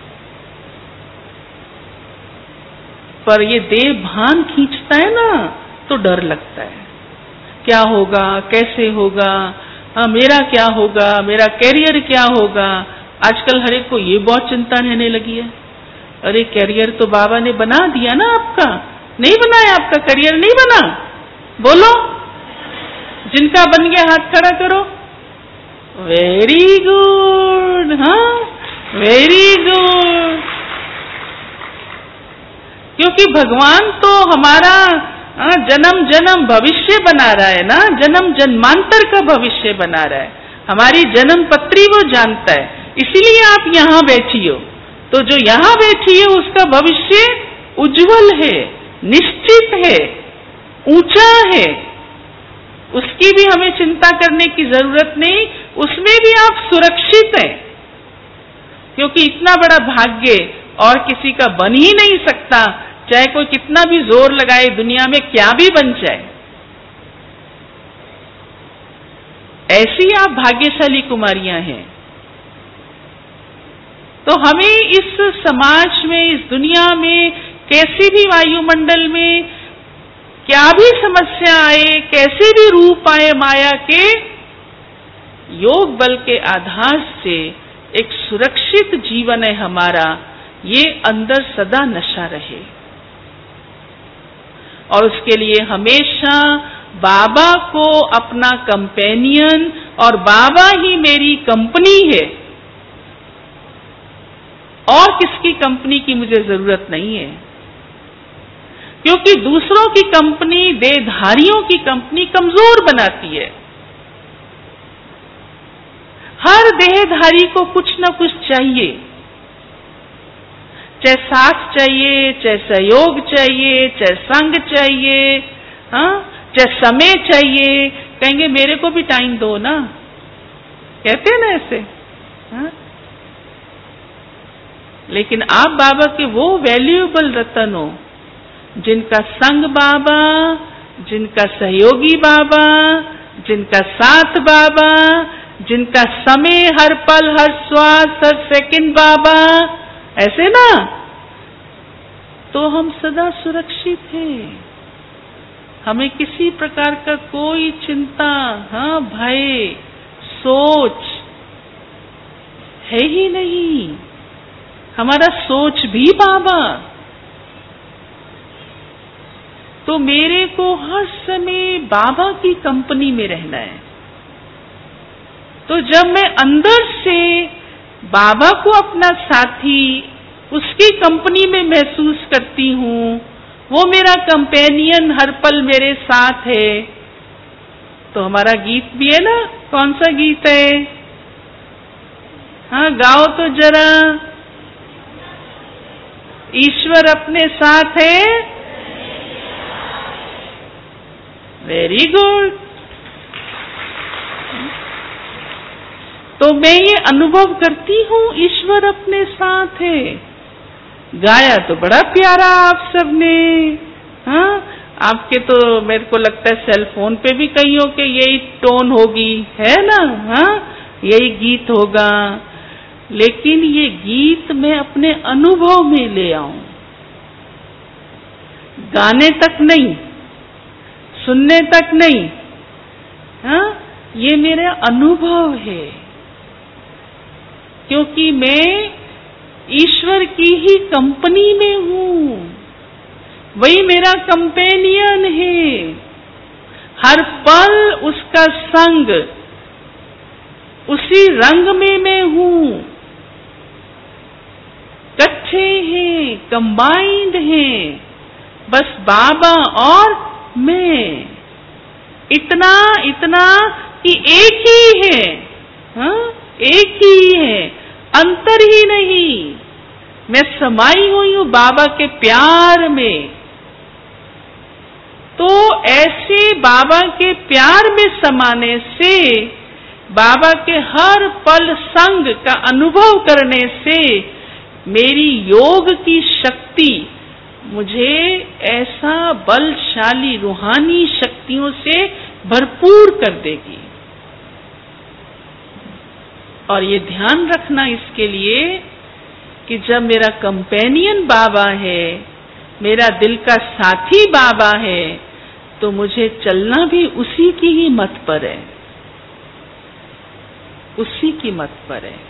पर ये देह भान खींचता है ना, तो डर लगता है, क्या होगा, कैसे होगा, आ, मेरा क्या होगा, मेरा कैरियर क्या होगा। आजकल हर एक को ये बहुत चिंता रहने लगी है, अरे कैरियर तो बाबा ने बना दिया ना आपका, नहीं बनाया? आपका करियर नहीं बना? बोलो, जिनका बन गया हाथ खड़ा करो। वेरी गुड, हाँ वेरी गुड। क्योंकि भगवान तो हमारा जन्म जन्म भविष्य बना रहा है ना, जन्म जन्मांतर का भविष्य बना रहा है, हमारी जन्म पत्री वो जानता है, इसीलिए आप यहाँ बैठी हो। तो जो यहाँ बैठी है उसका भविष्य उज्जवल है, निश्चित है, ऊंचा है, उसकी भी हमें चिंता करने की जरूरत नहीं, उसमें भी आप सुरक्षित हैं। क्योंकि इतना बड़ा भाग्य और किसी का बन ही नहीं सकता, चाहे कोई कितना भी जोर लगाए, दुनिया में क्या भी बन जाए। ऐसी आप भाग्यशाली कुमारियां हैं। तो हमें इस समाज में, इस दुनिया में, कैसे भी वायुमंडल में क्या भी समस्या आए, कैसे भी रूप आए माया के, योग बल के आधार से एक सुरक्षित जीवन है हमारा, ये अंदर सदा नशा रहे। और उसके लिए हमेशा बाबा को अपना कंपेनियन और बाबा ही मेरी कंपनी है, और किसकी कंपनी की मुझे जरूरत नहीं है। क्योंकि दूसरों की कंपनी, देहधारियों की कंपनी कमजोर बनाती है। हर देहधारी को कुछ न कुछ चाहिए, चाहे साथ चाहिए, चाहे सहयोग चाहिए, चाहे संग चाहिए, हाँ, चाहे समय चाहिए। कहेंगे मेरे को भी टाइम दो ना, कहते हैं ना ऐसे, हाँ? लेकिन आप बाबा के वो वैल्यूएबल रतन हो, जिनका संग बाबा, जिनका सहयोगी बाबा, जिनका साथ बाबा, जिनका समय हर पल, हर श्वास, हर सेकंड बाबा, ऐसे ना, तो हम सदा सुरक्षित हैं। हमें किसी प्रकार का कोई चिंता, हाँ भय, सोच है ही नहीं। हमारा सोच भी बाबा। तो मेरे को हर समय बाबा की कंपनी में रहना है। तो जब मैं अंदर से बाबा को अपना साथी, उसकी कंपनी में महसूस करती हूँ, वो मेरा कंपेनियन हर पल मेरे साथ है, तो हमारा गीत भी है ना, कौन सा गीत है, हाँ गाओ तो जरा, ईश्वर अपने साथ है। Very good. तो मैं ये अनुभव करती हूँ, ईश्वर अपने साथ है। गाया तो बड़ा प्यारा आप सबने, हाँ आपके तो मेरे को लगता है सेल फोन पे भी कईयों के यही टोन होगी, है ना, हाँ यही गीत होगा। लेकिन ये गीत मैं अपने अनुभव में ले आऊं, गाने तक नहीं, सुनने तक नहीं, हाँ ये मेरा अनुभव है। क्योंकि मैं ईश्वर की ही कंपनी में हूँ, वही मेरा कंपेनियन है, हर पल उसका संग, उसी रंग में मैं हूँ। इकट्ठे हैं, कंबाइंड हैं, बस बाबा और मैं, इतना इतना कि एक ही है, हाँ एक ही है, अंतर ही नहीं। मैं समाई हुई हूँ बाबा के प्यार में। तो ऐसे बाबा के प्यार में समाने से, बाबा के हर पल संग का अनुभव करने से मेरी योग की शक्ति मुझे ऐसा बलशाली रूहानी शक्तियों से भरपूर कर देगी। और ये ध्यान रखना इसके लिए कि जब मेरा कंपेनियन बाबा है, मेरा दिल का साथी बाबा है, तो मुझे चलना भी उसी की ही मत पर है, उसी की मत पर है।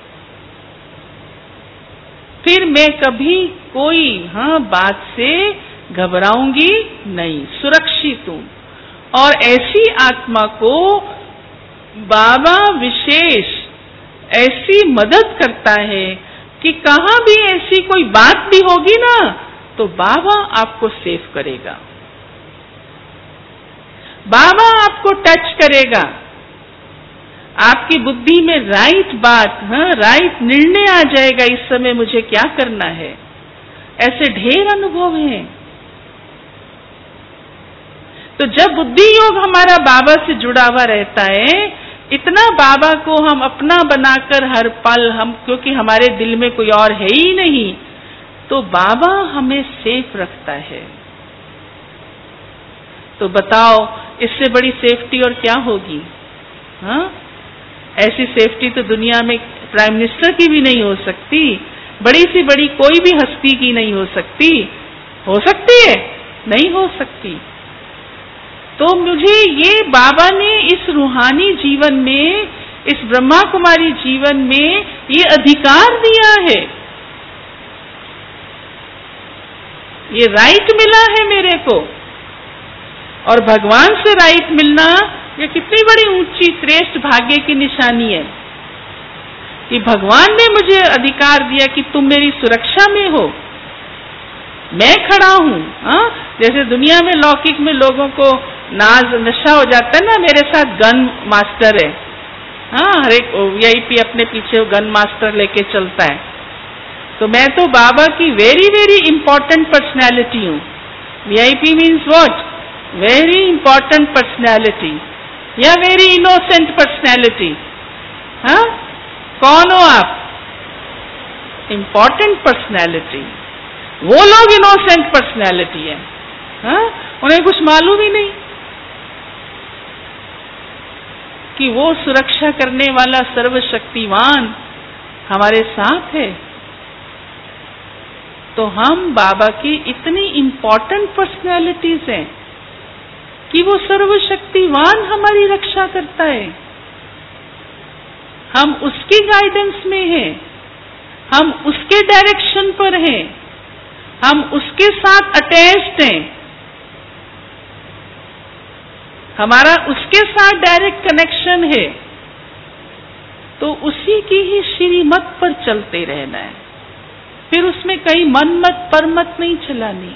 फिर मैं कभी कोई हाँ बात से घबराऊंगी नहीं, सुरक्षित हूं। और ऐसी आत्मा को बाबा विशेष ऐसी मदद करता है कि कहाँ भी ऐसी कोई बात भी होगी ना तो बाबा आपको सेव करेगा, बाबा आपको टच करेगा, आपकी बुद्धि में राइट बात, हाँ राइट निर्णय आ जाएगा, इस समय मुझे क्या करना है। ऐसे ढेर अनुभव हैं। तो जब बुद्धि योग हमारा बाबा से जुड़ा हुआ रहता है, इतना बाबा को हम अपना बनाकर हर पल हम, क्योंकि हमारे दिल में कोई और है ही नहीं, तो बाबा हमें सेफ रखता है। तो बताओ इससे बड़ी सेफ्टी और क्या होगी? हाँ, ऐसी सेफ्टी तो दुनिया में प्राइम मिनिस्टर की भी नहीं हो सकती, बड़ी सी बड़ी कोई भी हस्ती की नहीं हो सकती। हो सकती है? नहीं हो सकती। तो मुझे ये बाबा ने इस रूहानी जीवन में, इस ब्रह्मा कुमारी जीवन में ये अधिकार दिया है, ये राइट मिला है मेरे को। और भगवान से राइट मिलना ये कितनी बड़ी ऊंची श्रेष्ठ भाग्य की निशानी है कि भगवान ने मुझे अधिकार दिया कि तुम मेरी सुरक्षा में हो, मैं खड़ा हूं। हाँ, जैसे दुनिया में लौकिक में लोगों को नाज नशा हो जाता है ना, मेरे साथ गन मास्टर है। हाँ, हर एक वीआईपी अपने पीछे गन मास्टर लेके चलता है। तो मैं तो बाबा की वेरी वेरी इंपॉर्टेंट पर्सनैलिटी हूँ। VIP means what? Very important personality या वेरी इनोसेंट पर्सनैलिटी। हाँ, कौन हो आप? Important personality. वो लोग इनोसेंट पर्सनैलिटी है। हाँ, उन्हें कुछ मालूम ही नहीं कि वो सुरक्षा करने वाला सर्वशक्तिवान हमारे साथ है। तो हम बाबा की इतनी इंपॉर्टेंट पर्सनैलिटीज हैं कि वो सर्वशक्तिवान हमारी रक्षा करता है। हम उसकी गाइडेंस में हैं, हम उसके डायरेक्शन पर हैं, हम उसके साथ अटैच्ड हैं, हमारा उसके साथ डायरेक्ट कनेक्शन है। तो उसी की ही श्रीमत पर चलते रहना है, फिर उसमें कहीं मनमत परमत नहीं चलानी।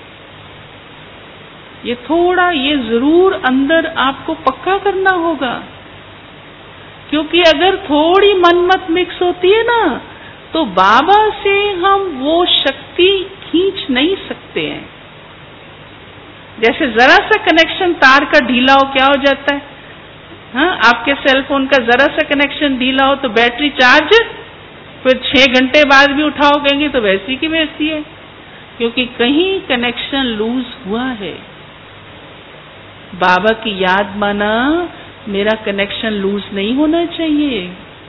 ये थोड़ा ये जरूर अंदर आपको पक्का करना होगा, क्योंकि अगर थोड़ी मनमत मिक्स होती है ना तो बाबा से हम वो शक्ति खींच नहीं सकते हैं। जैसे जरा सा कनेक्शन तार का ढीला हो, क्या हो जाता है? हाँ, आपके सेल फोन का जरा सा कनेक्शन ढीला हो तो बैटरी चार्ज, फिर छह घंटे बाद भी उठाओ कहेंगे तो वैसी की वैसी है, क्योंकि कहीं कनेक्शन लूज हुआ है। बाबा की याद माना, मेरा कनेक्शन लूज नहीं होना चाहिए।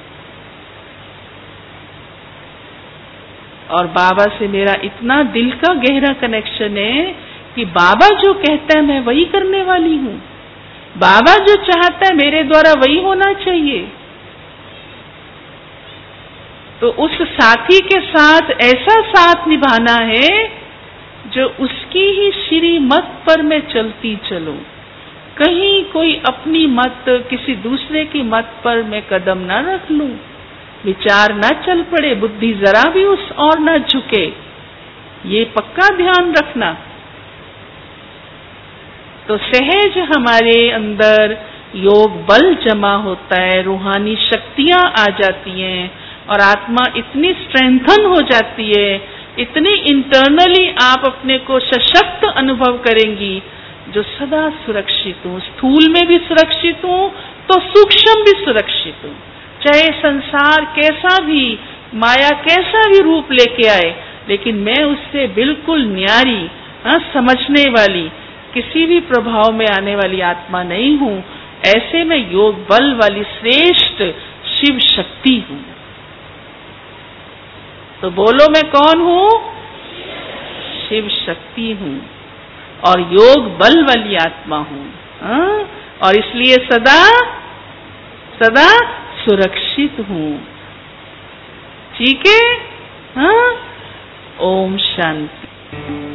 और बाबा से मेरा इतना दिल का गहरा कनेक्शन है कि बाबा जो कहता है मैं वही करने वाली हूं, बाबा जो चाहता है मेरे द्वारा वही होना चाहिए। तो उस साथी के साथ ऐसा साथ निभाना है जो उसकी ही श्रीमत पर मैं चलती चलूं, कहीं कोई अपनी मत किसी दूसरे की मत पर मैं कदम ना रख लूं, विचार ना चल पड़े, बुद्धि जरा भी उस और ना झुके, ये पक्का ध्यान रखना। तो सहज हमारे अंदर योग बल जमा होता है, रूहानी शक्तियां आ जाती हैं और आत्मा इतनी स्ट्रेंथन हो जाती है, इतनी इंटरनली आप अपने को सशक्त अनुभव करेंगी जो सदा सुरक्षित हूं, स्थूल में भी सुरक्षित हूं तो सूक्ष्म भी सुरक्षित हूं। चाहे संसार कैसा भी, माया कैसा भी रूप लेके आए, लेकिन मैं उससे बिल्कुल न्यारी, हाँ, समझने वाली, किसी भी प्रभाव में आने वाली आत्मा नहीं हूं। ऐसे में योग बल वाली श्रेष्ठ शिव शक्ति हूं। तो बोलो मैं कौन हूं? शिव शक्ति हूं और योग बल वाली आत्मा हूं। हाँ? और इसलिए सदा सदा सुरक्षित हूं। ठीक है? हाँ? ओम शांति।